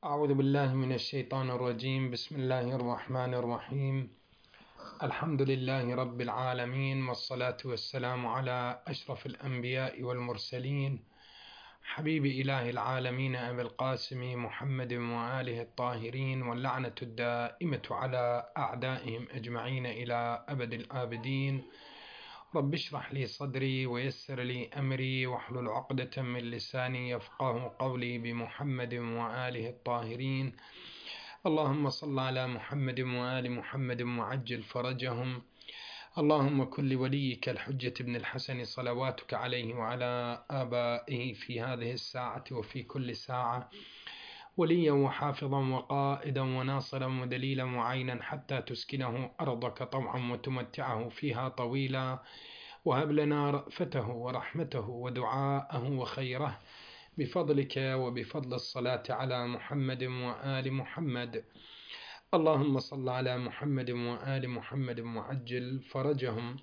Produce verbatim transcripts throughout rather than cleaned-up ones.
أعوذ بالله من الشيطان الرجيم. بسم الله الرحمن الرحيم. الحمد لله رب العالمين، والصلاة والسلام على أشرف الأنبياء والمرسلين، حبيب إله العالمين أبي القاسم محمد وآله الطاهرين، واللعنة الدائمة على أعدائهم أجمعين إلى أبد الآبدين. رب اشرح لي صدري ويسر لي أمري واحلل عقدة من لساني يفقه قولي، بمحمد وآله الطاهرين. اللهم صل على محمد وآل محمد وعجل فرجهم. اللهم كن لوليك الحجة بن الحسن صلواتك عليه وعلى آبائه في هذه الساعة وفي كل ساعة وليا وحافظا وقائدا وناصرا ودليلا وعينا، حتى تسكنه أرضك طوعا وتمتعه فيها طويلا، وهب لنا رأفته ورحمته ودعاءه وخيره بفضلك وبفضل الصلاة على محمد وآل محمد. اللهم صل على محمد وآل محمد وعجل فرجهم.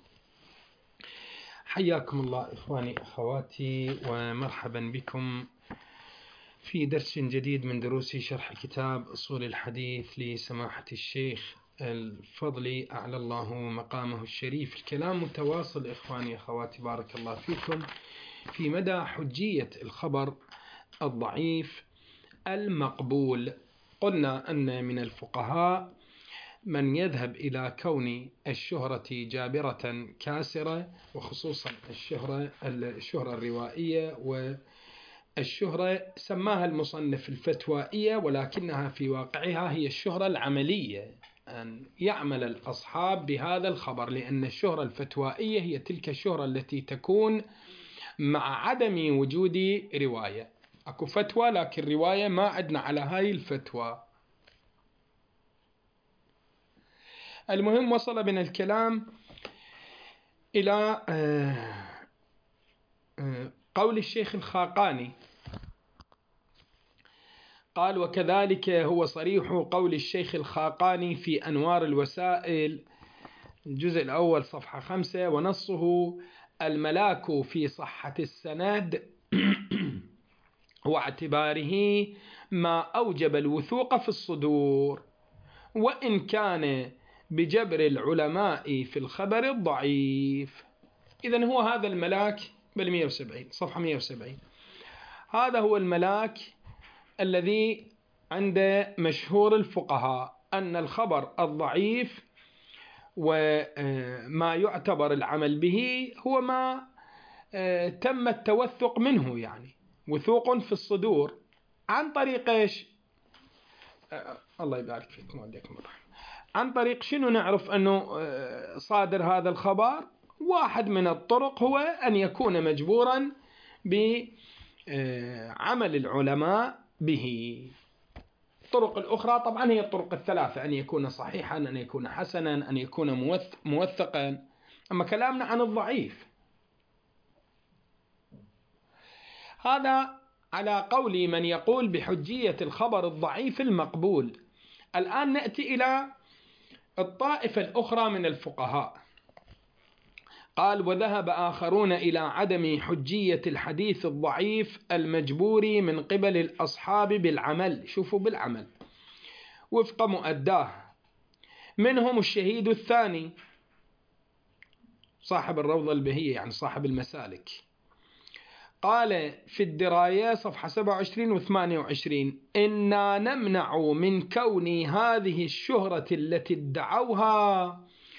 حياكم الله إخواني أخواتي، ومرحبا بكم في درس جديد من دروس شرح كتاب أصول الحديث لسماحة الشيخ الفضلي أعلى الله مقامه الشريف. الكلام متواصل إخواني أخواتي بارك الله فيكم في مدى حجية الخبر الضعيف المقبول. قلنا أن من الفقهاء من يذهب إلى كون الشهرة جابرة كاسرة، وخصوصا الشهرة الشهرة الروائية، والشهرة سماها المصنف الفتوائية، ولكنها في واقعها هي الشهرة العملية، أن يعمل الأصحاب بهذا الخبر، لأن الشهرة الفتوائية هي تلك الشهرة التي تكون مع عدم وجود رواية. أكو فتوى لكن رواية ما عدنا على هاي الفتوى. المهم، وصل بنا الكلام إلى قول الشيخ الخاقاني، قال: وكذلك هو صريح قول الشيخ الخاقاني في أنوار الوسائل الجزء الأول صفحة خمسة، ونصه: الملاك في صحة السند واعتباره ما أوجب الوثوق في الصدور، وإن كان بجبر العلماء في الخبر الضعيف. إذن هو هذا الملاك بالمئة وسبعين صفحة مئة وسبعين، هذا هو الملاك الذي عند مشهور الفقهاء، أن الخبر الضعيف وما يعتبر العمل به هو ما تم التوثق منه، يعني وثوق في الصدور، عن طريق إيش؟ الله يبارك فيكم وعليكم الرحمة. عن طريق شنو نعرف أنه صادر هذا الخبر؟ واحد من الطرق هو أن يكون مجبورا بعمل العلماء به. الطرق الأخرى طبعا هي الطرق الثلاثة: أن يكون صحيحا، أن يكون حسنا، أن يكون موثقا. أما كلامنا عن الضعيف، هذا على قول من يقول بحجية الخبر الضعيف المقبول. الآن نأتي إلى الطائفة الأخرى من الفقهاء. قال: وذهب آخرون إلى عدم حجية الحديث الضعيف المجبور من قبل الأصحاب بالعمل، شوفوا، بالعمل وفق مؤداه، منهم الشهيد الثاني صاحب الروضة البهية، يعني صاحب المسالك. قال في الدراية صفحة سبعة وعشرين وثمانية وعشرين: إنا نمنع من كون هذه الشهرة التي ادعوها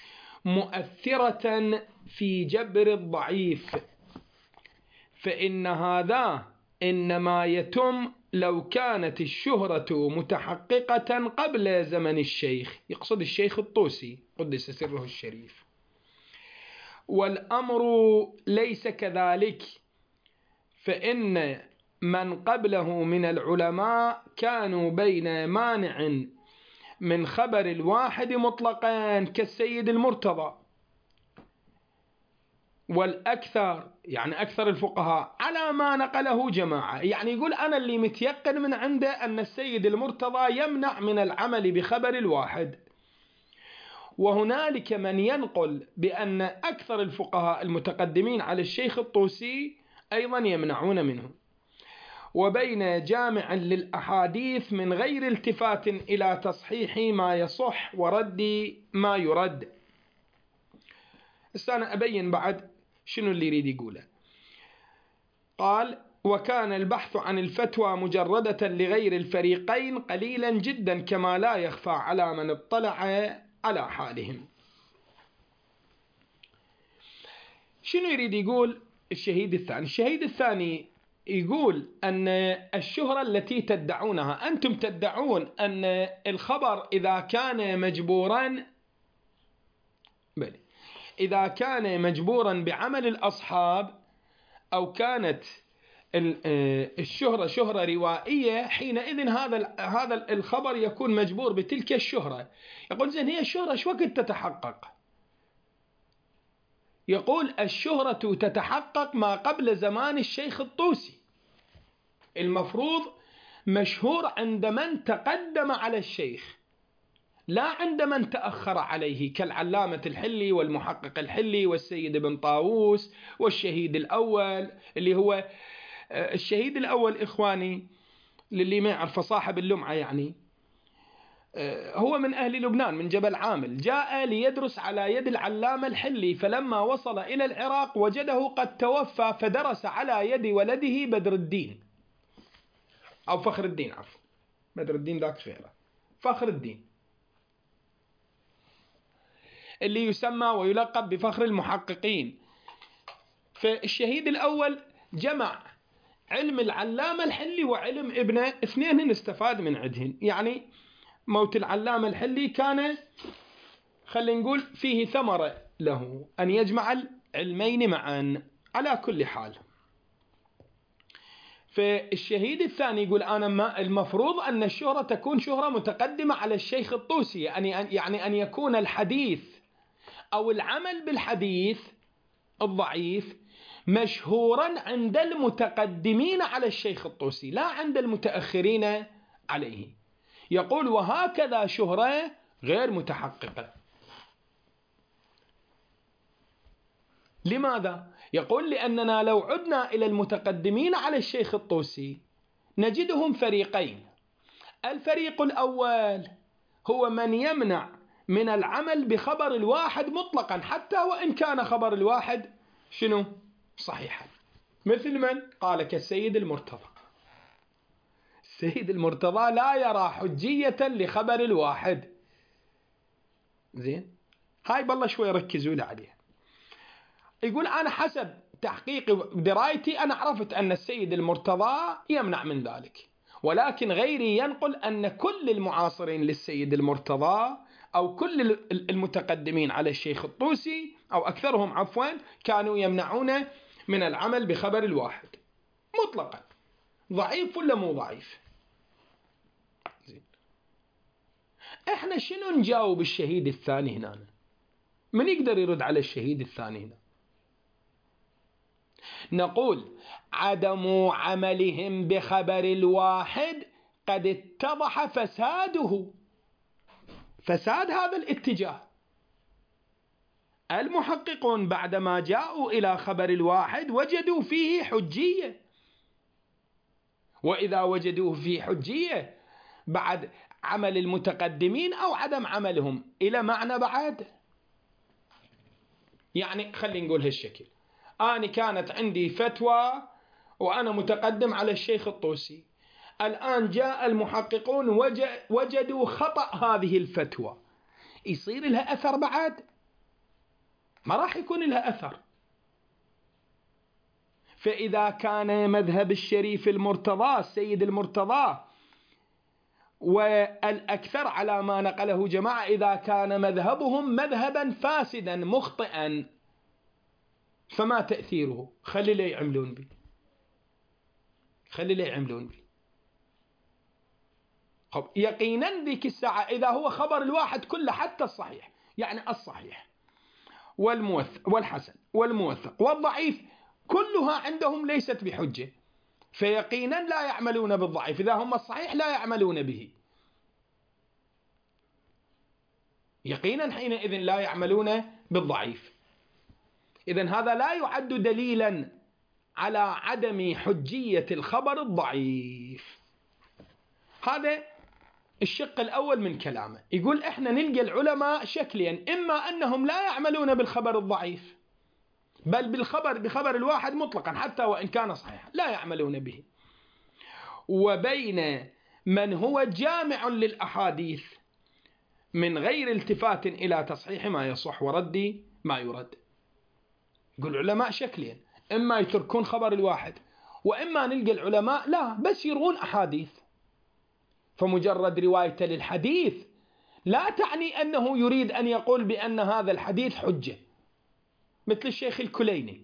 مؤثرة في جبر الضعيف، فإن هذا إنما يتم لو كانت الشهرة متحققة قبل زمن الشيخ، يقصد الشيخ الطوسي قدس سره الشريف، والأمر ليس كذلك، فإن من قبله من العلماء كانوا بين مانع من خبر الواحد مطلقا كالسيد المرتضى، والأكثر يعني أكثر الفقهاء على ما نقله جماعة، يعني يقول أنا اللي متيقن من عنده أن السيد المرتضى يمنع من العمل بخبر الواحد. وهنالك من ينقل بأن أكثر الفقهاء المتقدمين على الشيخ الطوسي أيضا يمنعون منه. وبين جامع للأحاديث من غير التفات إلى تصحيح ما يصح ورد ما يرد. بس أنا أبين بعد شنو اللي يريد يقوله. قال: وكان البحث عن الفتوى مجردة لغير الفريقين قليلا جدا، كما لا يخفى على من اطلع على حالهم. شنو يريد يقول الشهيد الثاني؟ الشهيد الثاني يقول أن الشهرة التي تدعونها، أنتم تدعون أن الخبر إذا كان مجبورا بل إذا كان مجبورا بعمل الأصحاب أو كانت الشهرة شهرة روائية، حينئذ هذا هذا الخبر يكون مجبور بتلك الشهرة. يقول: زين، هي الشهرة شو وقت تتحقق؟ يقول: الشهرة تتحقق ما قبل زمان الشيخ الطوسي. المفروض مشهور عند من تقدم على الشيخ، لا عند من تأخر عليه، كالعلامة الحلي والمحقق الحلي والسيد ابن طاووس والشهيد الأول. اللي هو الشهيد الأول إخواني للي ما يعرف، صاحب اللمعة يعني، هو من أهل لبنان من جبل عامل، جاء ليدرس على يد العلامة الحلي، فلما وصل إلى العراق وجده قد توفى، فدرس على يد ولده بدر الدين أو فخر الدين، عفوا بدر الدين ذاك غيره، فخر الدين اللي يسمى ويلقب بفخر المحققين. فالشهيد الأول جمع علم العلامة الحلي وعلم ابنه، اثنين استفاد من عندهن. يعني موت العلامة الحلي كان، خلينا نقول، فيه ثمرة له أن يجمع العلمين معا. على كل حال، فالشهيد الثاني يقول: أنا ما المفروض أن الشهرة تكون شهرة متقدمة على الشيخ الطوسي، يعني يعني أن يكون الحديث أو العمل بالحديث الضعيف مشهورا عند المتقدمين على الشيخ الطوسي، لا عند المتأخرين عليه. يقول: وهكذا شهرة غير متحققة. لماذا؟ يقول: لأننا لو عدنا إلى المتقدمين على الشيخ الطوسي نجدهم فريقين. الفريق الأول هو من يمنع من العمل بخبر الواحد مطلقا، حتى وإن كان خبر الواحد شنو؟ صحيحا. مثل من؟ قال: كالسيد المرتضى. السيد المرتضى لا يرى حجية لخبر الواحد. زين، هاي بالله شوي ركزوا لي عليها. يقول: أنا حسب تحقيقي ودرايتي أنا عرفت أن السيد المرتضى يمنع من ذلك، ولكن غيري ينقل أن كل المعاصرين للسيد المرتضى أو كل المتقدمين على الشيخ الطوسي أو أكثرهم عفوا كانوا يمنعون من العمل بخبر الواحد مطلقا. ضعيف ولا مو ضعيف؟ زين، احنا شنو نجاوب الشهيد الثاني هنا؟ من يقدر يرد على الشهيد الثاني هنا؟ نقول: عدم عملهم بخبر الواحد قد اتضح فساده، فساد هذا الاتجاه. المحققون بعدما جاءوا إلى خبر الواحد وجدوا فيه حجية، وإذا وجدوه فيه حجية بعد عمل المتقدمين أو عدم عملهم إلى معنى بعد. يعني خلينا نقول هالشكل: أنا كانت عندي فتوى وأنا متقدم على الشيخ الطوسي، الآن جاء المحققون وجدوا خطأ هذه الفتوى، يصير لها أثر بعد؟ ما راح يكون لها أثر. فإذا كان مذهب الشريف المرتضى السيد المرتضى والأكثر على ما نقله جماعة، إذا كان مذهبهم مذهبا فاسدا مخطئا، فما تأثيره؟ خلي لي يعملون به، خلي لي يعملون به. خب يقينا ذيك الساعة إذا هو خبر الواحد كله، حتى الصحيح، يعني الصحيح والموثق والحسن والموثق والضعيف كلها عندهم ليست بحجة، فيقينا لا يعملون بالضعيف. إذا هم الصحيح لا يعملون به، يقينا حينئذ لا يعملون بالضعيف. إذن هذا لا يعد دليلا على عدم حجية الخبر الضعيف. هذا الشق الأول من كلامه. يقول إحنا نلقى العلماء شكلين، إما أنهم لا يعملون بالخبر الضعيف بل بالخبر بخبر الواحد مطلقا حتى وإن كان صحيحا لا يعملون به، وبين من هو جامع للأحاديث من غير التفات إلى تصحيح ما يصح ورد ما يرد. يقول العلماء شكلين، إما يتركون خبر الواحد، وإما نلقى العلماء لا بس يروون أحاديث، فمجرد روايته للحديث لا تعني أنه يريد أن يقول بأن هذا الحديث حجة. مثل الشيخ الكليني.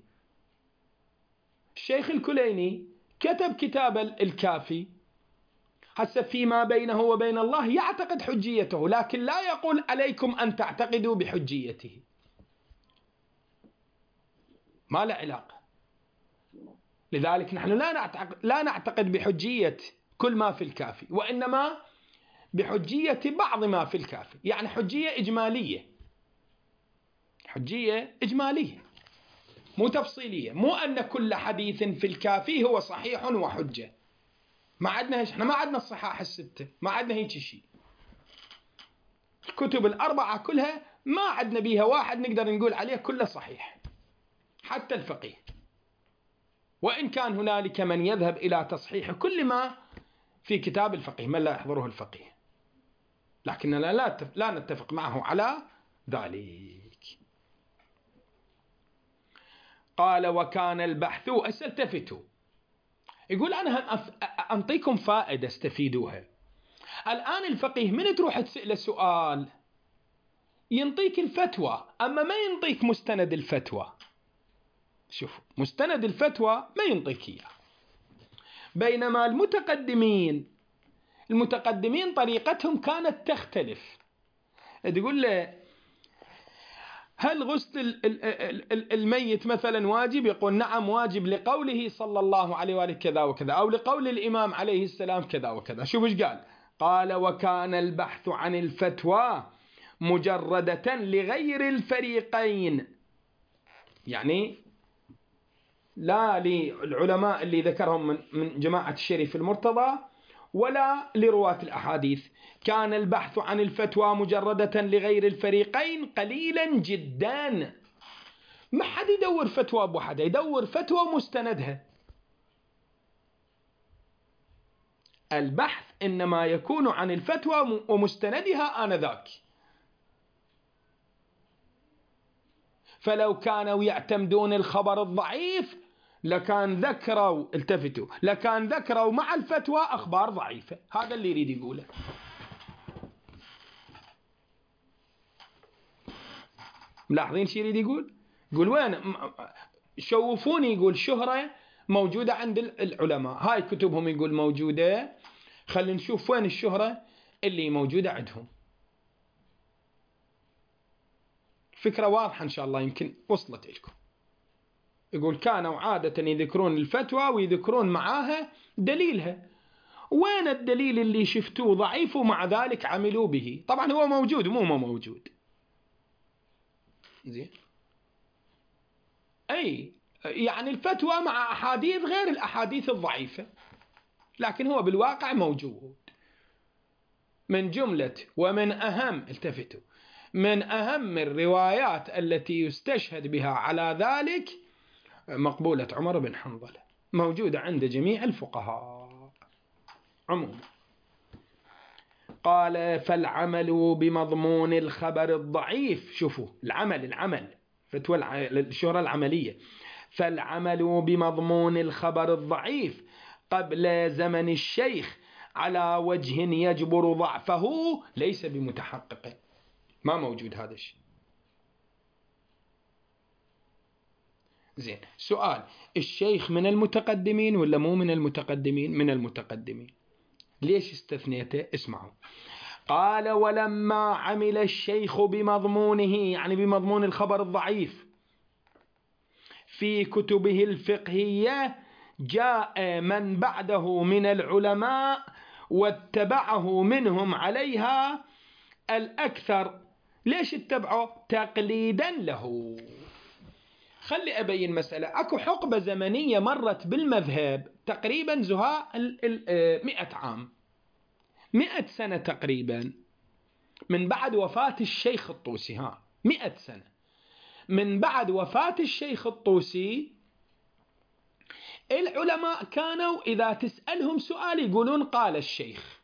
الشيخ الكليني كتب كتاب الكافي، هسه فيما بينه وبين الله يعتقد حجيته، لكن لا يقول عليكم أن تعتقدوا بحجيته، ما له علاقة. لذلك نحن لا نعتقد, لا نعتقد بحجية كل ما في الكافي، وإنما بحجية بعض ما في الكافي، يعني حجية إجمالية، حجية إجمالية مو تفصيلية، مو أن كل حديث في الكافي هو صحيح وحجة. ما عندنا احنا ما عندنا الصحاح الستة، ما عندنا هيك شيء. الكتب الأربعة كلها ما عندنا بيها واحد نقدر نقول عليه كله صحيح، حتى الفقيه، وإن كان هنالك من يذهب إلى تصحيح كل ما في كتاب الفقيه من لا يحضره الفقيه، لكننا لا لا نتفق معه على ذلك. قال وكان البحث، استلتفتوا، يقول أنا أنطيكم فائدة استفيدوها. الآن الفقيه من تروح تسأله سؤال ينطيك الفتوى، أما ما ينطيك مستند الفتوى. شوف مستند الفتوى ما ينطيك إياه. بينما المتقدمين المتقدمين طريقتهم كانت تختلف. تقول له هل غسل الميت مثلا واجب؟ يقول نعم واجب لقوله صلى الله عليه وآله كذا وكذا، أو لقول الإمام عليه السلام كذا وكذا. شوف ايش قال؟ قال وكان البحث عن الفتوى مجردة لغير الفريقين، يعني لا للعلماء اللي ذكرهم من جماعة الشريف المرتضى ولا لرواة الأحاديث. كان البحث عن الفتوى مجردة لغير الفريقين قليلا جدا. ما حد يدور فتوى أبو حدا، يدور فتوى مستندها. البحث إنما يكون عن الفتوى ومستندها آنذاك. فلو كانوا يعتمدون الخبر الضعيف لكان ذكروا التفتوا لكان ذكروا مع الفتوى أخبار ضعيفة. هذا اللي يريد يقوله. ملاحظين شي يريد يقول؟ يقول وين شوفوني، يقول شهرة موجودة عند العلماء، هاي كتبهم يقول موجودة، خلينا نشوف وين الشهرة اللي موجودة عندهم. فكرة واضحة إن شاء الله يمكن وصلت لكم. يقول كانوا عادة يذكرون الفتوى ويذكرون معاها دليلها. وين الدليل اللي شفتوه ضعيف ومع ذلك عملوا به؟ طبعا هو موجود مو ما موجود. زين. أي يعني الفتوى مع أحاديث غير الأحاديث الضعيفة، لكن هو بالواقع موجود. من جملة ومن أهم التفتوا من أهم الروايات التي يستشهد بها على ذلك مقبولة عمر بن حنظلة، موجودة عند جميع الفقهاء عموما. قال فالعمل بمضمون الخبر الضعيف. شوفوا العمل العمل فتوى الشهرة العملية. فالعمل بمضمون الخبر الضعيف قبل زمن الشيخ على وجه يجبر ضعفه ليس بمتحقق. ما موجود هذا الشيء. زين. سؤال: الشيخ من المتقدمين ولا مو من المتقدمين؟ من المتقدمين. ليش استثنيته؟ اسمعوا. قال ولما عمل الشيخ بمضمونه، يعني بمضمون الخبر الضعيف، في كتبه الفقهية جاء من بعده من العلماء واتبعه منهم عليها الأكثر. ليش اتبعه؟ تقليدا له. خلي أبين مسألة. أكو حقبة زمنية مرت بالمذهب تقريبا زهاء مئة عام، مئة سنة تقريبا من بعد وفاة الشيخ الطوسي. ها مئة سنة من بعد وفاة الشيخ الطوسي، العلماء كانوا إذا تسألهم سؤال يقولون قال الشيخ،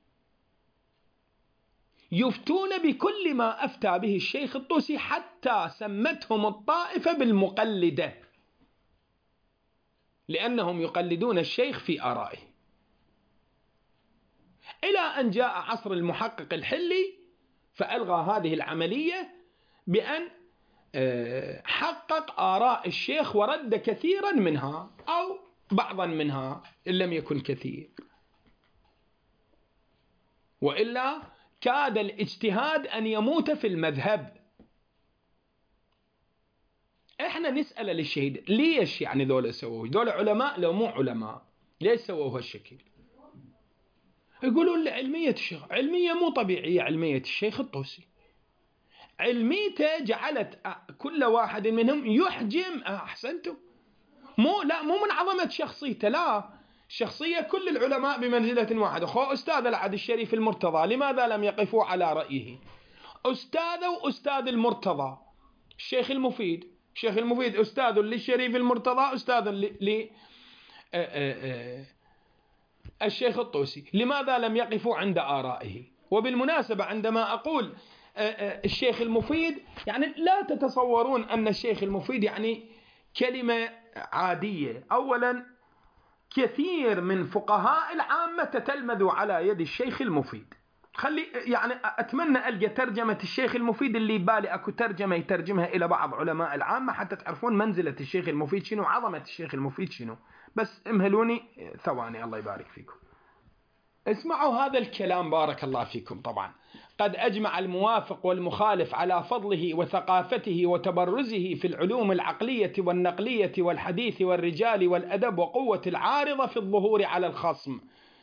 يفتون بكل ما أفتى به الشيخ الطوسي، حتى سمتهم الطائفة بالمقلدة، لأنهم يقلدون الشيخ في آرائه. إلى أن جاء عصر المحقق الحلي فألغى هذه العملية بأن حقق آراء الشيخ ورد كثيرا منها أو بعضا منها إن لم يكن كثير، وإلا كاد الاجتهاد أن يموت في المذهب. إحنا نسأل للشهيد ليش يعني ذولا سووه؟ ذولا علماء لو مو علماء ليش سووه هالشكل؟ يقولون لعلمية الشيخ. علمية مو طبيعية علمية الشيخ الطوسي. علميته جعلت كل واحد منهم يحجم. أحسنتم. مو لا مو من عظمة شخصيته، لا، شخصية كل العلماء بمنزلة واحدة. خو أستاذ العهد الشريف المرتضى لماذا لم يقفوا على رأيه؟ أستاذ وأستاذ المرتضى الشيخ المفيد، الشيخ المفيد أستاذ للشريف المرتضى، أستاذ ل الشيخ الطوسي، لماذا لم يقفوا عند آرائه؟ وبالمناسبة عندما أقول الشيخ المفيد يعني لا تتصورون أن الشيخ المفيد يعني كلمة عادية. أولا كثير من فقهاء العامة تتلمذوا على يد الشيخ المفيد. خلي يعني أتمنى ألقى ترجمة الشيخ المفيد اللي بالي أكو ترجمة يترجمها إلى بعض علماء العامة حتى تعرفون منزلة الشيخ المفيد شنو، عظمة الشيخ المفيد شنو. بس امهلوني ثواني الله يبارك فيكم. اسمعوا هذا الكلام بارك الله فيكم. طبعا قد أجمع الموافق والمخالف على فضله وثقافته وتبرزه في العلوم العقلية والنقلية والحديث والرجال والأدب وقوة العارضة في الظهور على الخصم.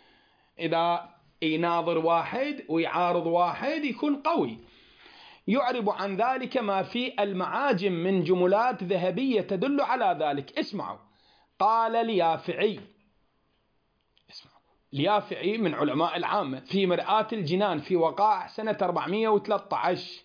إذا يناظر واحد ويعارض واحد يكون قوي. يعرب عن ذلك ما في المعاجم من جملات ذهبية تدل على ذلك. اسمعوا. قال اليافعي، اسمعوا، اليافعي من علماء العامة في مرآة الجنان في وقائع سنة أربعمئة وثلاثة عشر.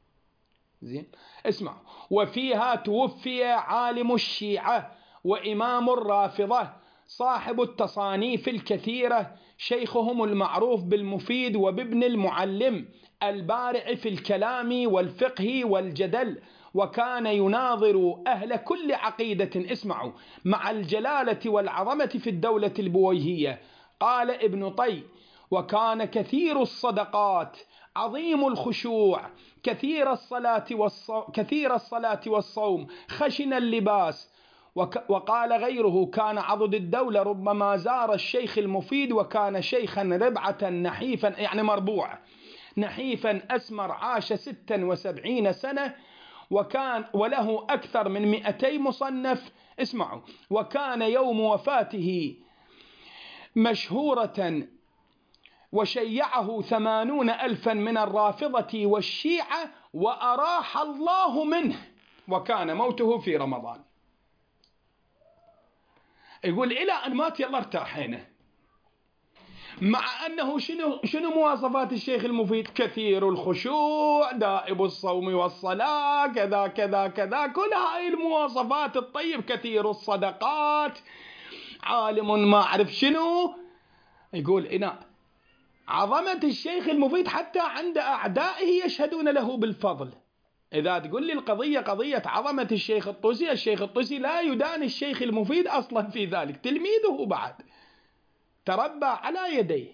زين اسمعوا. وفيها توفي عالم الشيعة وإمام الرافضة صاحب التصانيف الكثيرة، شيخهم المعروف بالمفيد وبابن المعلم، البارع في الكلام والفقه والجدل، وكان يناظر أهل كل عقيدة، اسمعوا، مع الجلالة والعظمة في الدولة البويهية. قال ابن طي: وكان كثير الصدقات، عظيم الخشوع، كثير الصلاة والصوم, كثير الصلاة والصوم، خشن اللباس. وقال غيره: كان عضد الدولة ربما زار الشيخ المفيد، وكان شيخا ربعة نحيفا، يعني مربوع، نحيفا أسمر، عاش ستا وسبعين سنة، وكان وله أكثر من مئتي مصنف. اسمعوا. وكان يوم وفاته مشهورة، وشيعه ثمانون ألفا من الرافضة والشيعة، وأراح الله منه، وكان موته في رمضان. يقول إلى أن مات يلا ارتاحينا. مع أنه شنو شنو مواصفات الشيخ المفيد؟ كثير الخشوع، دائب الصوم والصلاة، كذا كذا كذا، كل هاي المواصفات الطيب، كثير الصدقات، عالم ما أعرف شنو. يقول إنا عظمة الشيخ المفيد حتى عند أعدائه يشهدون له بالفضل. إذا تقول لي القضية قضية عظمة الشيخ الطوسي، الشيخ الطوسي لا يدان الشيخ المفيد أصلا في ذلك، تلميذه بعد تربى على يديه.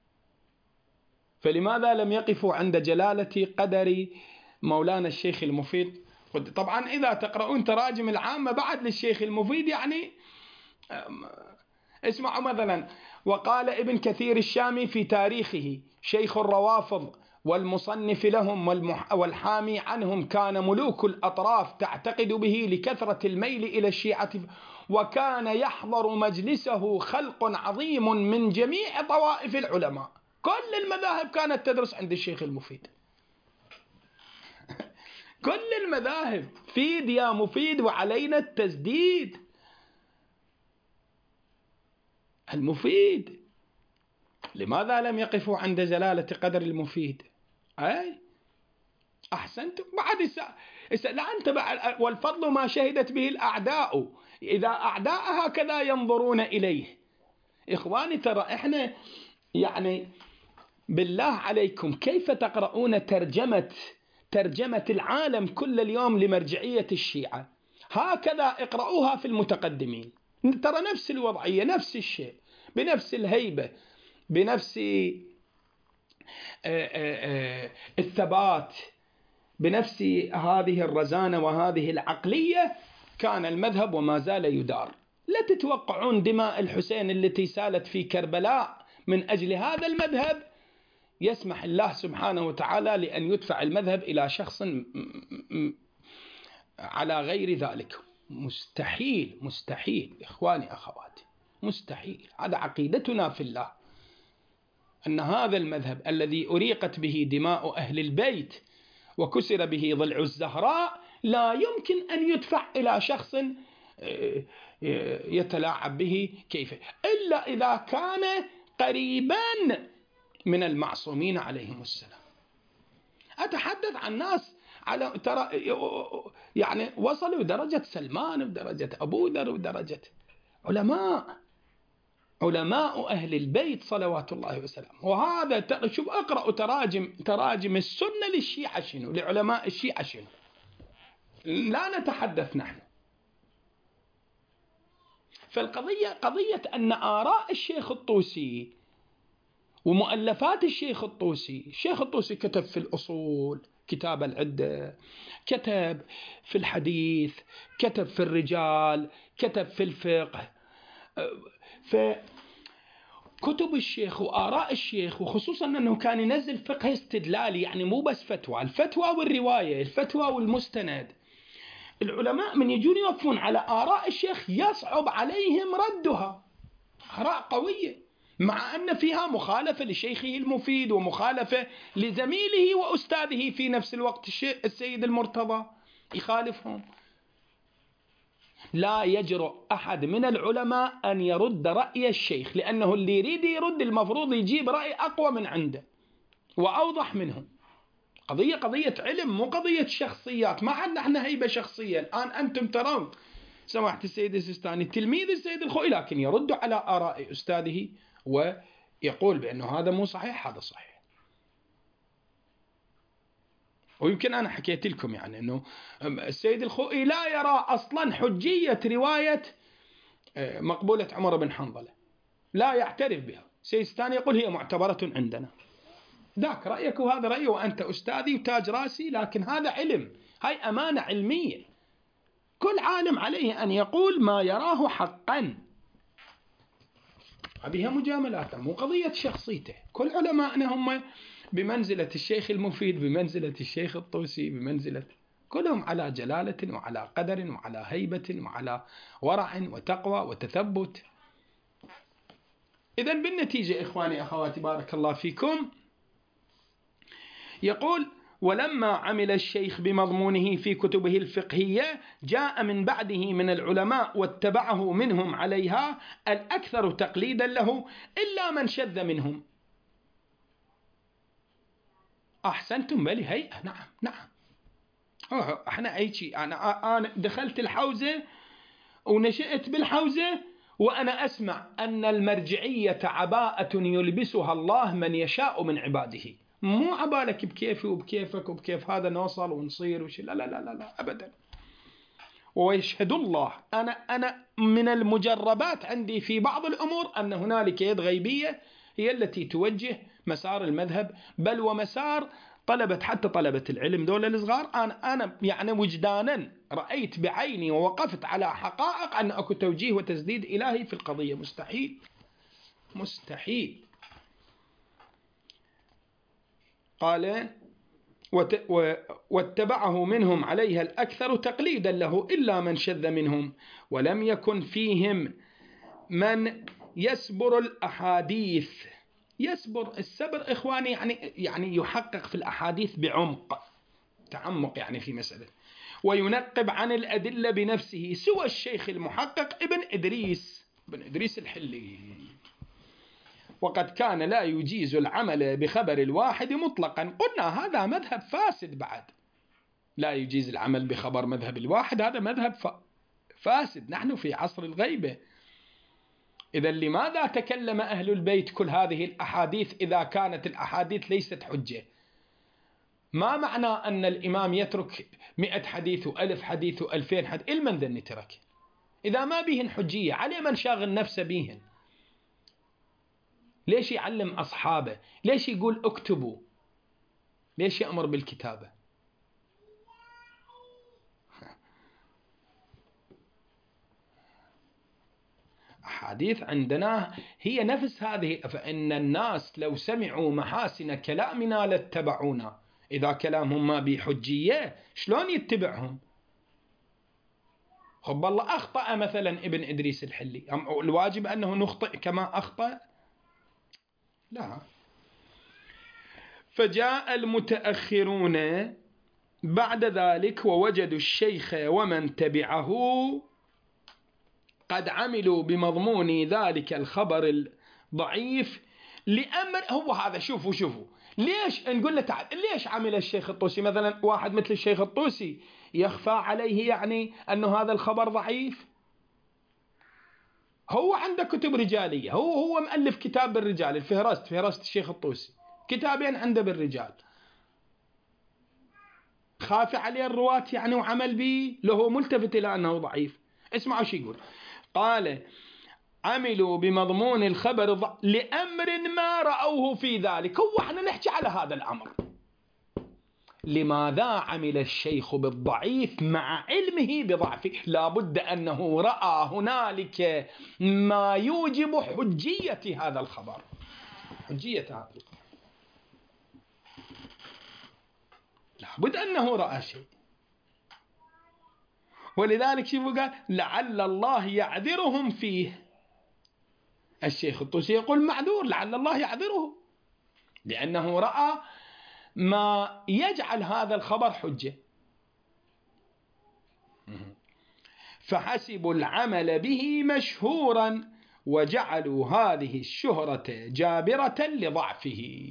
فلماذا لم يقفوا عند جلالة قدر مولانا الشيخ المفيد؟ طبعا إذا تقرؤون تراجم العامة بعد للشيخ المفيد يعني اسمعوا مثلا. وقال ابن كثير الشامي في تاريخه: شيخ الروافض والمصنف لهم والحامي عنهم، كان ملوك الأطراف تعتقد به لكثرة الميل إلى الشيعة، وكان يحضر مجلسه خلق عظيم من جميع طوائف العلماء. كل المذاهب كانت تدرس عند الشيخ المفيد. كل المذاهب فيد يا مفيد وعلينا التسديد. المفيد لماذا لم يقفوا عند جلالة قدر المفيد؟ أي أحسنتم. بعد لا أنت بعد والفضل ما شهدت به الأعداء، إذا أعداء هكذا ينظرون إليه. إخواني ترى إحنا يعني بالله عليكم كيف تقرؤون ترجمة ترجمة العالم كل اليوم لمرجعية الشيعة؟ هكذا اقرأوها في المتقدمين، ترى نفس الوضعية، نفس الشيء، بنفس الهيبة، بنفس الثبات، بنفس هذه الرزانة وهذه العقلية كان المذهب وما زال يدار. لا تتوقعون دماء الحسين التي سالت في كربلاء من أجل هذا المذهب يسمح الله سبحانه وتعالى لأن يدفع المذهب إلى شخص على غير ذلك. مستحيل مستحيل إخواني أخواتي، مستحيل. هذا عقيدتنا في الله، أن هذا المذهب الذي أريقت به دماء أهل البيت وكسر به ضلع الزهراء لا يمكن أن يدفع إلى شخص يتلاعب به كيف، إلا إذا كان قريبا من المعصومين عليهم السلام. أتحدث عن ناس على ترى يعني وصلوا درجة سلمان ودرجة أبو ذر ودرجة علماء علماء أهل البيت صلوات الله وسلامه. وهذا شوف أقرأ تراجم تراجم السنة للشيعة شنو، لعلماء الشيعة شنو، لا نتحدث نحن. فالقضية قضية أن آراء الشيخ الطوسي ومؤلفات الشيخ الطوسي، الشيخ الطوسي كتب في الأصول كتاب العدة، كتب في الحديث، كتب في الرجال، كتب في الفقه. فكتب الشيخ وآراء الشيخ، وخصوصا أنه كان ينزل فقه استدلالي، يعني مو بس فتوى، الفتوى والرواية، الفتوى والمستند. العلماء من يجون يوقفون على آراء الشيخ يصعب عليهم ردها، آراء قوية مع أن فيها مخالفة لشيخه المفيد ومخالفة لزميله وأستاذه في نفس الوقت السيد المرتضى، يخالفهم. لا يجرؤ أحد من العلماء أن يرد رأي الشيخ، لأنه اللي يريد يرد المفروض يجيب رأي أقوى من عنده وأوضح منه. قضية قضية علم، مو قضية شخصيات. ما عندنا احنا هيبة شخصية. الآن أنتم ترون سماحة السيد السيستاني تلميذ السيد الخوئي، لكن يرد على آراء أستاذه ويقول بأنه هذا مو صحيح، هذا صحيح. ويمكن أنا حكيت لكم يعني أنه السيد الخوئي لا يرى أصلا حجية رواية مقبولة عمر بن حنظلة، لا يعترف بها. السيد السيستاني يقول هي معتبرة عندنا. ذاك رأيك وهذا رأيي وأنت أستاذي وتاج راسي، لكن هذا علم، هاي أمانة علمية. كل عالم عليه أن يقول ما يراه حقا. هذه مجاملات، مو قضية شخصيته. كل علماءنا هم بمنزلة الشيخ المفيد، بمنزلة الشيخ الطوسي، بمنزلة كلهم على جلالة وعلى قدر وعلى هيبة وعلى ورع وتقوى وتثبت. إذن بالنتيجة إخواني أخواتي بارك الله فيكم، يقول ولما عمل الشيخ بمضمونه في كتبه الفقهية جاء من بعده من العلماء واتبعه منهم عليها الأكثر تقليدا له إلا من شذ منهم. أحسنتم بلي هي نعم نعم. أوه احنا أي شيء، أنا أنا دخلت الحوزة ونشأت بالحوزة وأنا أسمع أن المرجعية عباءة يلبسها الله من يشاء من عباده. مو عبالك بكيفي وبكيفك وبكيف هذا نوصل ونصير وشي، لا لا لا لا, لا أبدا. ويشهد الله، أنا أنا من المجربات عندي في بعض الأمور أن هنالك يد غيبية هي التي توجه مسار المذهب، بل ومسار طلبة حتى طلبة العلم دول الصغار. أنا أنا يعني وجدانا رأيت بعيني ووقفت على حقائق أن أكو توجيه وتسديد إلهي في القضية. مستحيل مستحيل. قال واتبعه منهم عليها الأكثر تقليدا له إلا من شذ منهم ولم يكن فيهم من يسبر الأحاديث. يسبر السبر إخواني يعني يعني يحقق في الأحاديث بعمق، تعمق يعني في مسألة. وينقب عن الأدلة بنفسه سوى الشيخ المحقق ابن إدريس ابن إدريس الحلي، وقد كان لا يجيز العمل بخبر الواحد مطلقا. قلنا هذا مذهب فاسد بعد، لا يجيز العمل بخبر مذهب الواحد، هذا مذهب فاسد. نحن في عصر الغيبة. إذا لماذا تكلم أهل البيت كل هذه الأحاديث إذا كانت الأحاديث ليست حجة؟ ما معنى أن الإمام يترك مئة حديث وألف حديث وألفين حديث؟ إلمن ذن ترك إذا ما بيهن حجية؟ عليه من شاغل نفسه بيهن؟ ليش يعلم أصحابه؟ ليش يقول اكتبوا؟ ليش يأمر بالكتابة؟ أحاديث عندنا هي نفس هذه. فإن الناس لو سمعوا محاسن كلامنا لاتبعونا. إذا كلامهم ما بحجية شلون يتبعهم؟ خب الله أخطأ مثلا ابن إدريس الحلي، الواجب أنه نخطئ كما أخطأ؟ لا. فجاء المتأخرون بعد ذلك ووجدوا الشيخ ومن تبعه قد عملوا بمضمون ذلك الخبر الضعيف لأمر. هو هذا. شوفوا شوفوا ليش نقول له تعال، ليش عمل الشيخ الطوسي مثلا؟ واحد مثل الشيخ الطوسي يخفى عليه يعني أنه هذا الخبر ضعيف؟ هو عنده كتب رجالية، هو هو مؤلف كتاب بالرجال، الفهرست، فهرست الشيخ الطوسي، كتابين عنده بالرجال. خاف عليه الرواة يعني وعمل به؟ له ملتفت إلى أنه ضعيف. اسمعوا شو يقول. قال عملوا بمضمون الخبر ض... لأمر ما رأوه في ذلك. هو احنا نحكي على هذا الأمر. لماذا عمل الشيخ بالضعيف مع علمه بضعفه؟ لابد أنه رأى هنالك ما يوجب حجية هذا الخبر، حجية هذا الخبر. لابد أنه رأى شيء. ولذلك شوفوا قال لعل الله يعذرهم فيه. الشيخ الطوسي يقول معذور، لعل الله يعذره، لأنه رأى ما يجعل هذا الخبر حجة. فحسبوا العمل به مشهورا وجعلوا هذه الشهرة جابرة لضعفه.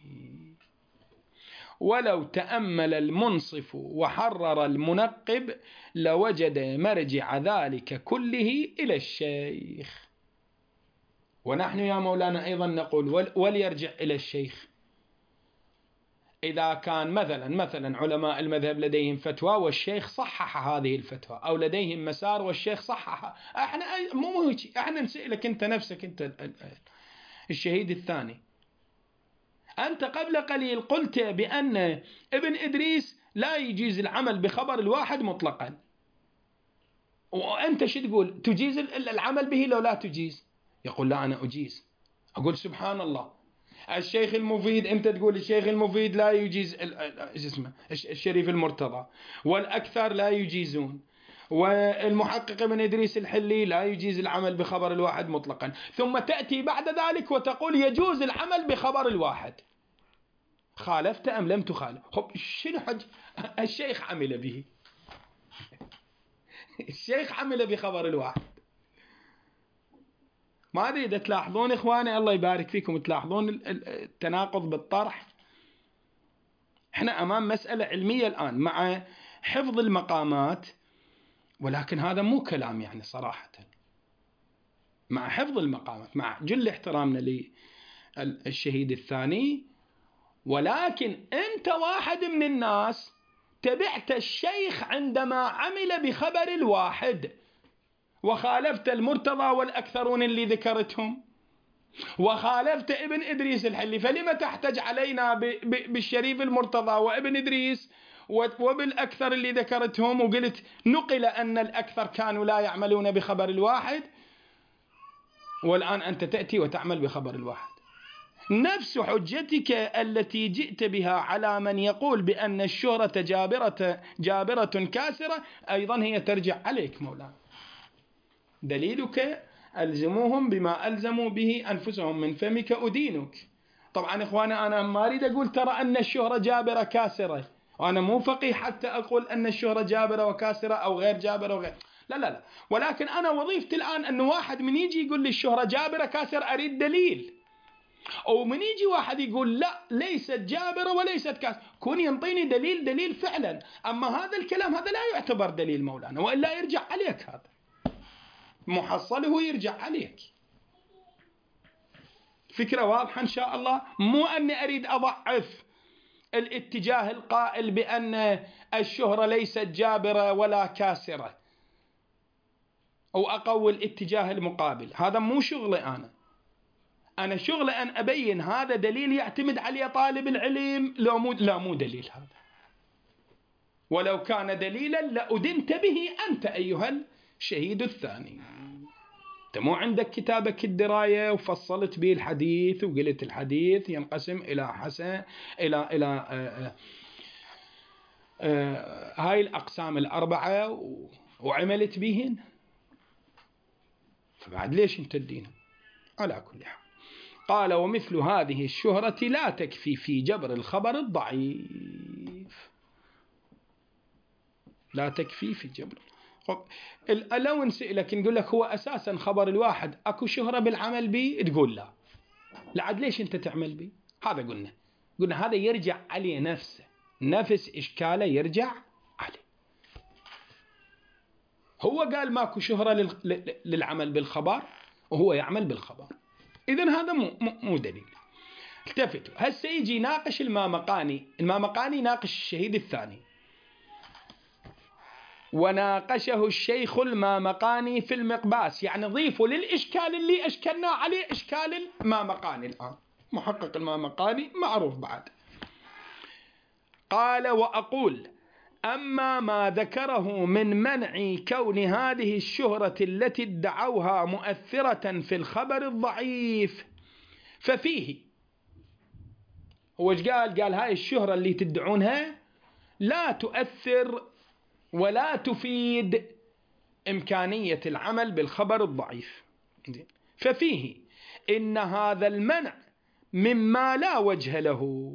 ولو تأمل المنصف وحرر المنقب لوجد مرجع ذلك كله إلى الشيخ. ونحن يا مولانا أيضا نقول وليرجع إلى الشيخ. إذا كان مثلا مثلا علماء المذهب لديهم فتوى والشيخ صحح هذه الفتوى، أو لديهم مسار والشيخ صحح، احنا مو هيك، احنا نسألك انت نفسك، انت الشهيد الثاني، أنت قبل قليل قلت بأن ابن إدريس لا يجيز العمل بخبر الواحد مطلقا، وأنت شو تقول؟ تجيز العمل به لو لا تجيز؟ يقول لا أنا أجيز. أقول سبحان الله. الشيخ المفيد، أنت تقول الشيخ المفيد لا يجيز اسمه الشريف المرتضى، والأكثر لا يجيزون، والمحقق ابن إدريس الحلي لا يجيز العمل بخبر الواحد مطلقا، ثم تأتي بعد ذلك وتقول يجوز العمل بخبر الواحد. خالفت أم لم تخالف؟ خب شنو حج الشيخ عمل به؟ الشيخ عمل بخبر الواحد. ما أدري إذا تلاحظون إخواني، الله يبارك فيكم، تلاحظون التناقض بالطرح. إحنا أمام مسألة علمية الآن مع حفظ المقامات، ولكن هذا مو كلام يعني صراحة، مع حفظ المقامات، مع جل احترامنا للشهيد الثاني، ولكن أنت واحد من الناس تبعت الشيخ عندما عمل بخبر الواحد، وخالفت المرتضى والأكثرون اللي ذكرتهم، وخالفت ابن إدريس الحلي، فلما تحتج علينا بالشريف المرتضى وابن إدريس وبالأكثر اللي ذكرتهم، وقلت نقل أن الأكثر كانوا لا يعملون بخبر الواحد، والآن أنت تأتي وتعمل بخبر الواحد. نفس حجتك التي جئت بها على من يقول بأن الشهرة جابرة, جابرة كاسرة أيضا هي ترجع عليك مولانا. دليلك ألزموهم بما ألزموا به أنفسهم من فمك أدينك. طبعا إخوانا أنا ما أريد أقول ترى أن الشهرة جابرة كاسرة، وأنا مو فقيه حتى أقول أن الشهرة جابرة وكاسرة أو غير جابرة وغير، لا لا لا. ولكن أنا وظيفتي الآن أنه واحد من يجي يقول لي الشهرة جابرة كاسرة أريد دليل، أو من يجي واحد يقول لا ليست جابرة وليست كاسرة كون ينطيني دليل دليل فعلا. أما هذا الكلام هذا لا يعتبر دليل مولانا، وإلا يرجع عليك، هذا محصله يرجع عليك. فكرة واضحة إن شاء الله. مو أني أريد أضعف الاتجاه القائل بأن الشهرة ليست جابرة ولا كاسرة، أو أقوي الاتجاه المقابل، هذا مو شغلي. أنا أنا شغلي أن أبين هذا دليل يعتمد عليه طالب العلم، لا مو, لا مو دليل هذا، ولو كان دليلا لأدنت به أنت أيها الشهيد الثاني. أنت مو عندك كتابك الدراية وفصلت به الحديث وقلت الحديث ينقسم إلى حسن إلى إلى آآ آآ هاي الأقسام الأربعة وعملت بهن، فبعد ليش انت الدين؟ على كل حال قال ومثل هذه الشهرة لا تكفي في جبر الخبر الضعيف، لا تكفي في جبر. لو نسألك نقول لك هو أساسا خبر الواحد أكو شهرة بالعمل به، تقول لا. لعد ليش أنت تعمل به؟ هذا قلنا قلنا هذا يرجع عليه نفسه، نفس إشكاله يرجع عليه. هو قال ماكو شهرة للعمل بالخبر وهو يعمل بالخبر، إذن هذا مو, مو دليل. التفتوا، هسه يجي يناقش المامقاني. المامقاني ناقش الشهيد الثاني، وناقشه الشيخ المامقاني في المقباس، يعني ضيفوا للإشكال اللي أشكلنا عليه إشكال المامقاني. الآن محقق المامقاني معروف بعد. قال وأقول أما ما ذكره من منع كون هذه الشهرة التي ادعوها مؤثرة في الخبر الضعيف ففيه. هو ايش قال؟ قال هاي الشهرة اللي تدعونها لا تؤثر ولا تفيد إمكانية العمل بالخبر الضعيف، ففيه إن هذا المنع مما لا وجه له،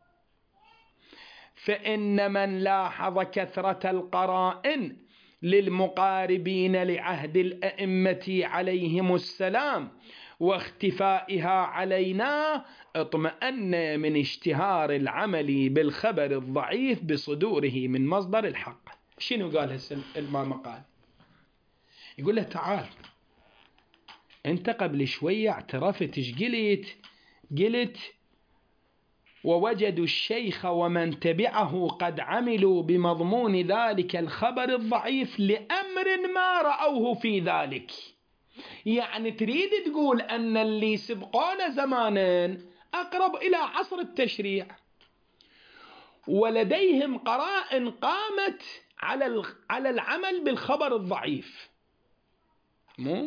فإن من لاحظ كثرة القرائن للمقاربين لعهد الأئمة عليهم السلام واختفائها علينا اطمأن من اشتهار العمل بالخبر الضعيف بصدوره من مصدر الحق. شنو قال هسه المامقاني؟ يقول له تعال انت قبل شوية اعترفت، ايش قلت؟ قلت ووجدوا الشيخ ومن تبعه قد عملوا بمضمون ذلك الخبر الضعيف لأمر ما رأوه في ذلك. يعني تريد تقول أن اللي سبقونا زمانا أقرب إلى عصر التشريع ولديهم قرائن قامت على على العمل بالخبر الضعيف، مو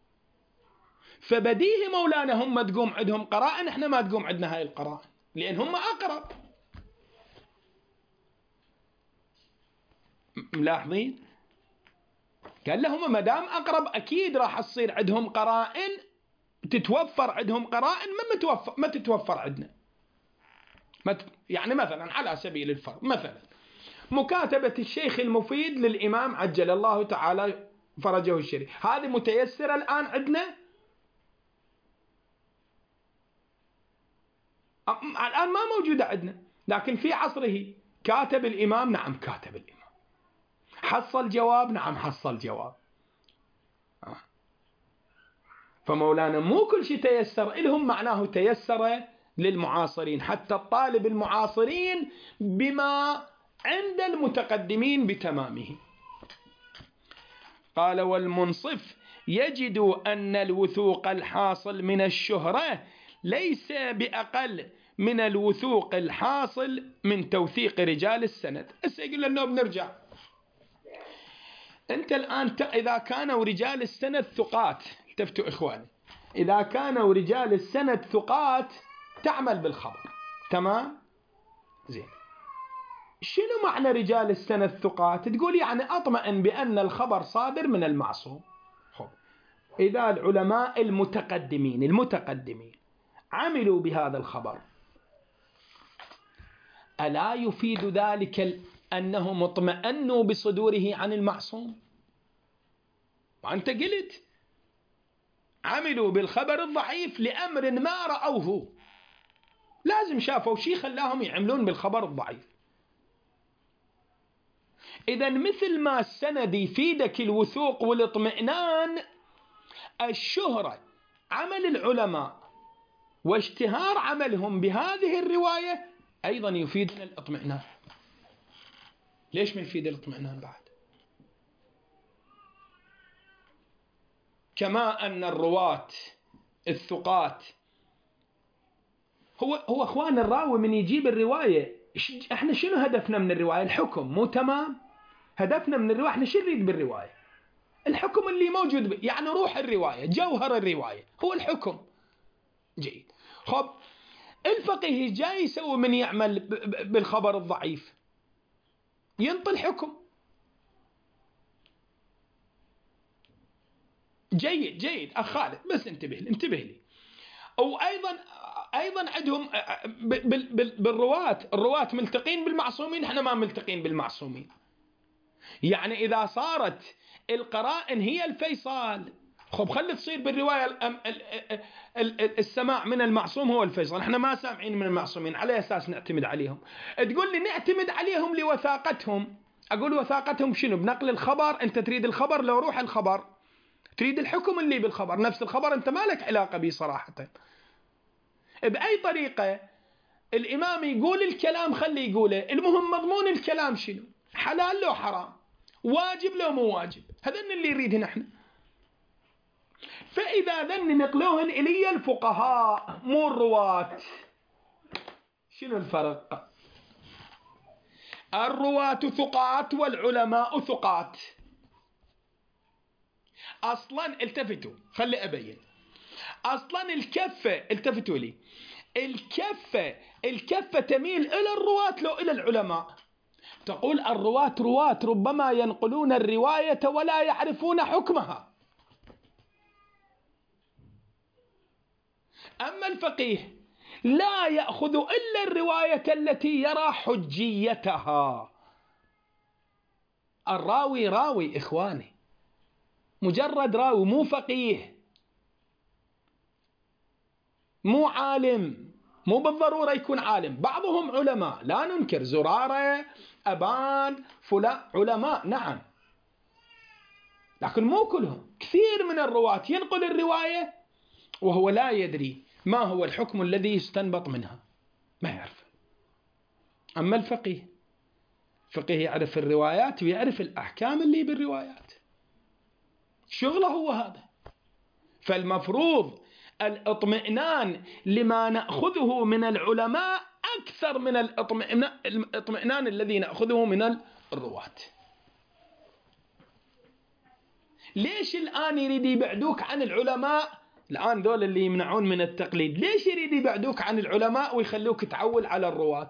فبديه مولانا هم تقوم عندهم قرائن، احنا ما تقوم عندنا هاي القرائن لأن هم أقرب. ملاحظين؟ قال لهم ما دام أقرب أكيد راح تصير عندهم قرائن، تتوفر عندهم قرائن ما متوفر ما تتوفر عندنا. يعني مثلا على سبيل الفرض مثلا مكاتبة الشيخ المفيد للإمام عجل الله تعالى فرجه الشريف، هذه متيسرة الآن عندنا؟ الآن ما موجودة عندنا، لكن في عصره كاتب الإمام، نعم كاتب الإمام، حصل جواب، نعم حصل جواب. فمولانا مو كل شيء تيسر لهم معناه تيسر للمعاصرين، حتى الطالب المعاصرين بما عند المتقدمين بتمامه. قال والمنصف يجد أن الوثوق الحاصل من الشهرة ليس بأقل من الوثوق الحاصل من توثيق رجال السند. هسه يقول لنا بنرجع، أنت الآن إذا كانوا رجال السند ثقات، التفتوا إخواني، إذا كانوا رجال السند ثقات تعمل بالخبر، تمام؟ زين، شنو معنى رجال السند ثقات؟ تقول يعني أطمئن بأن الخبر صادر من المعصوم. خب. إذا العلماء المتقدمين المتقدمين عملوا بهذا الخبر، ألا يفيد ذلك أنهم اطمأنوا بصدوره عن المعصوم؟ وأنت قلت عملوا بالخبر الضعيف لأمر ما رأوه، لازم شافوا شيء خلاهم يعملون بالخبر الضعيف. إذا مثل ما السند يفيدك الوثوق والاطمئنان، الشهرة عمل العلماء واشتهار عملهم بهذه الرواية أيضا يفيدنا الاطمئنان. ليش ما يفيد الاطمئنان بعد؟ كما أن الرواة الثقات، هو هو اخوان الراوي من يجيب الرواية، احنا شنو هدفنا من الرواية؟ الحكم، مو تمام؟ هدفنا من الرواية احنا شو نريد بالرواية؟ الحكم اللي موجود ب... يعني روح الرواية، جوهر الرواية هو الحكم. جيد. خب الفقيه جاي يسوي من يعمل ب... ب... بالخبر الضعيف، ينطي الحكم. جيد جيد أخ خالد، بس انتبه لي انتبه لي. وأيضا أيضا عندهم بال... بال... بالرواة، الرواة ملتقين بالمعصومين، احنا ما ملتقين بالمعصومين. يعني إذا صارت القرائن هي الفيصل، خب خلي تصير بالرواية السماع من المعصوم هو الفيصل، احنا ما سامعين من المعصومين، على أساس نعتمد عليهم. تقول لي نعتمد عليهم لوثاقتهم، أقول وثاقتهم شنو؟ بنقل الخبر. أنت تريد الخبر، لو روح الخبر تريد الحكم اللي بالخبر، نفس الخبر أنت ما لك علاقة به صراحة. بأي طريقة الإمام يقول الكلام خلي يقوله، المهم مضمون الكلام شنو؟ حلال لو حرام، واجب لو مو واجب، هذا اللي يريده نحن. فإذا ذن نقلوهن إلي الفقهاء مو الرواة. شنو الفرق؟ الرواة ثقات والعلماء ثقات. أصلا التفتوا، خلي أبين. أصلا الكفة، التفتوا لي، الكفة الكفة تميل إلى الرواة لو إلى العلماء. تقول الرواة رواة ربما ينقلون الرواية ولا يعرفون حكمها. أما الفقيه لا يأخذ إلا الرواية التي يرى حجيتها. الراوي راوي إخواني، مجرد راوي، مو فقيه، مو عالم، مو بالضرورة يكون عالم. بعضهم علماء لا ننكر، زرارة، أبان، فلان، علماء نعم، لكن مو كلهم. كثير من الرواة ينقل الرواية وهو لا يدري ما هو الحكم الذي يستنبط منها، ما يعرف. أما الفقيه، الفقيه يعرف الروايات ويعرف الأحكام اللي بالروايات، شغله هو هذا. فالمفروض الاطمئنان لما نأخذه من العلماء أكثر من الاطمئنان الذي نأخذه من الرواة. ليش الآن يريد يبعدوك عن العلماء؟ الآن دول اللي يمنعون من التقليد، ليش يريد يبعدوك عن العلماء ويخلوك تعول على الرواة؟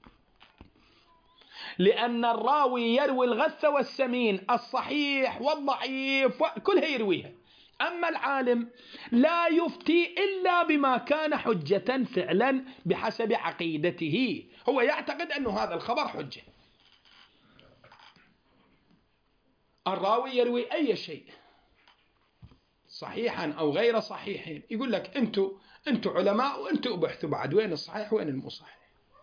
لأن الراوي يروي الغث والسمين، الصحيح والضعيف كلها يرويها. أما العالم لا يفتي إلا بما كان حجة فعلا بحسب عقيدته، هو يعتقد أن هذا الخبر حجة. الراوي يروي أي شيء صحيحا أو غير صحيح، يقول لك أنتوا أنتوا علماء وأنتوا ابحثوا بعد وين الصحيح وين المو صحيح.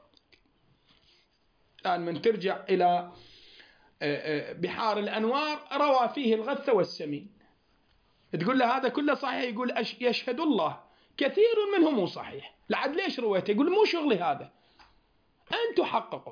الآن من ترجع إلى بحار الأنوار روى فيه الغث والسمين، تقول له هذا كله صحيح، يقول يشهد الله كثير منه مو صحيح. لعد ليش رويته؟ يقول مو شغلي هذا، أنتوا حققوا،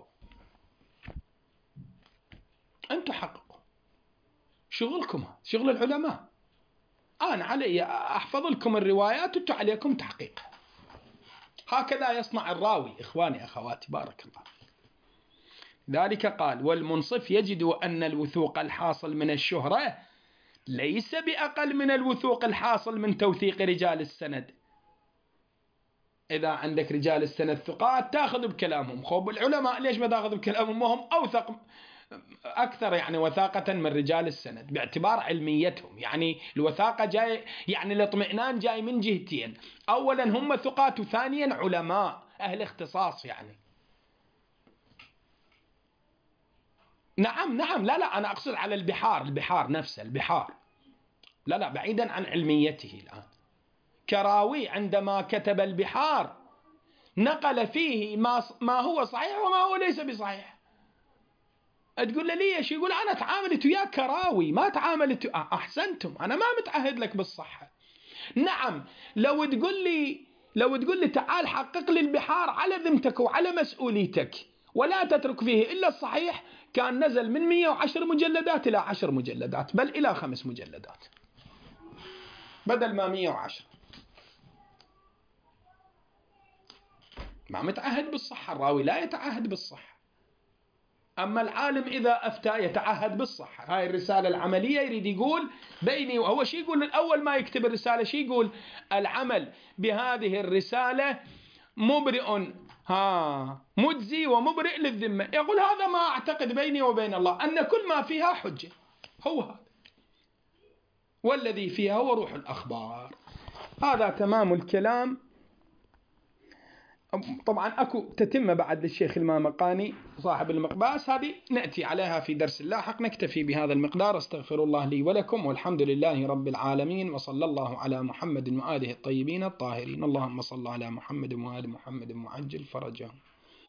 أنتوا حققوا، شغلكم هذا، شغل العلماء. أنا علي أحفظ لكم الروايات وأنتوا عليكم تحقيقها. هكذا يصنع الراوي إخواني أخواتي بارك الله. ذلك قال والمنصف يجد أن الوثوق الحاصل من الشهرة ليس بأقل من الوثوق الحاصل من توثيق رجال السند. إذا عندك رجال السند ثقات تأخذ بكلامهم، خب العلماء ليش ما تأخذ بكلامهم وهم أوثق أكثر يعني وثاقة من رجال السند باعتبار علميتهم؟ يعني الوثاقة جاي، يعني الاطمئنان جاي من جهتين، أولا هم ثقات وثانيا علماء أهل اختصاص. يعني نعم نعم، لا لا، أنا أقصد على البحار، البحار نفسها، البحار، لا لا، بعيدا عن علميته الآن. كراوي عندما كتب البحار نقل فيه ما ما هو صحيح وما هو ليس بصحيح. تقول له ليش؟ يقول أنا تعاملت وياك كراوي، ما تعاملت. أحسنتم، أنا ما متعهد لك بالصحة. نعم، لو تقول لي لو تقول لي تعال حقق لي البحار على ذمتك وعلى مسؤوليتك ولا تترك فيه إلا الصحيح، كان نزل من مئة وعشر مجلدات إلى عشر مجلدات، بل إلى خمس مجلدات بدل ما مئة وعشرة. ما متعهد بالصحة، الراوي لا يتعهد بالصحة. أما العالم إذا أفتى يتعهد بالصحة. هاي الرسالة العملية يريد يقول بيني وهو شي يقول الأول ما يكتب الرسالة، شي يقول العمل بهذه الرسالة مبرئ، ها مجزي ومبرئ للذمة. يقول هذا ما أعتقد بيني وبين الله أن كل ما فيها حجة، هو هذا، والذي فيها هو روح الأخبار. هذا تمام الكلام. طبعا أكو تتمة بعد للشيخ المامقاني صاحب المقباس، هذه نأتي عليها في درس لاحق. نكتفي بهذا المقدار. استغفر الله لي ولكم، والحمد لله رب العالمين، وصلى الله على محمد وآله الطيبين الطاهرين. اللهم صل على محمد وآل محمد وعجل فرجهم.